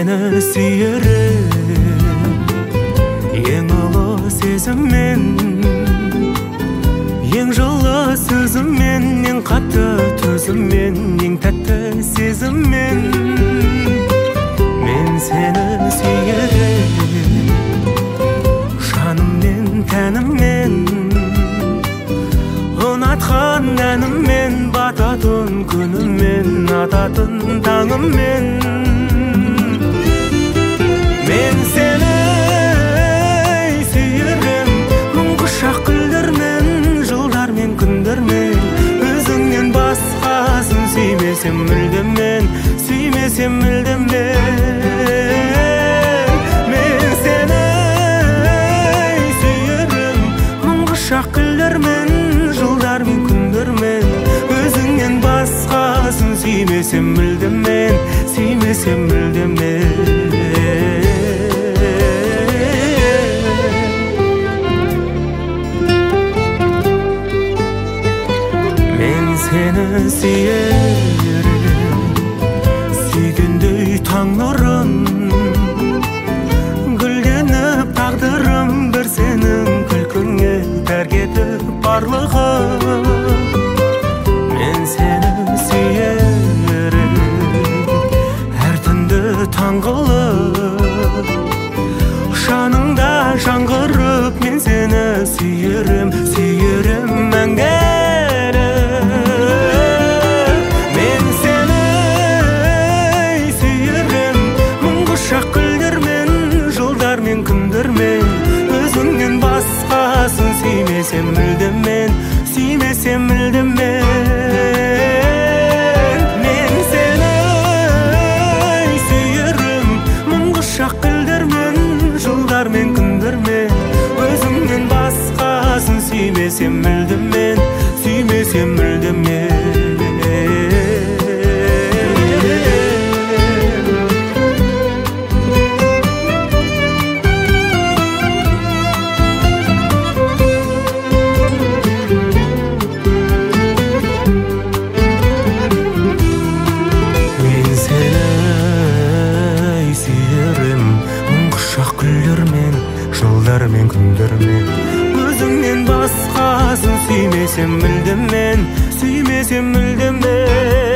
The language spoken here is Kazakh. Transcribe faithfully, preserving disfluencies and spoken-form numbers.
seni süyerim eң ұлы сезіммен, ең жылы сөзіммен, ең қатты төзіммен, ең тәтті сезіммен. Мен сені süyerim жаныммен, тәніммен, ұнатқан әніммен, бататын күніммен, ататын таңыммен. Мен сені süyerim мың құшақ гүлдермен, жылдармен, күндермен. Өзіңнен басқасын сүймесем мүлдем мен, сүймесем мүлдем мен. Мен сені süyerim мың құшақ гүлдермен, жылдармен, күндермен. Өзіңнен басқасын сүймесем мүлдем мен, сүймесем мүлдем мен. Seni süyerim сүйгендей таң нұрын, гүлденіп тағдырым бір сенің күлкіңе тәрк етіп барлығын. Мен сені süyerim әр түнді таң қылып, жаныңда жаңғырып. Мен сені süyerim, süyerim мәңгі. Өзіңнен басқасын сүймесем мүлдем мен, сүймесем мүлдем мен. Мен сені süyerim мың құшақ гүлдермен, жылдармен, күндермен. Өзіңнен басқасын сүймесем мүлдем мен, сүймесем мүлдем мен. Жылдармен, күндермен. Өзіңнен басқасын сүймесем мүлдем мен, сүймесем мүлдем мен.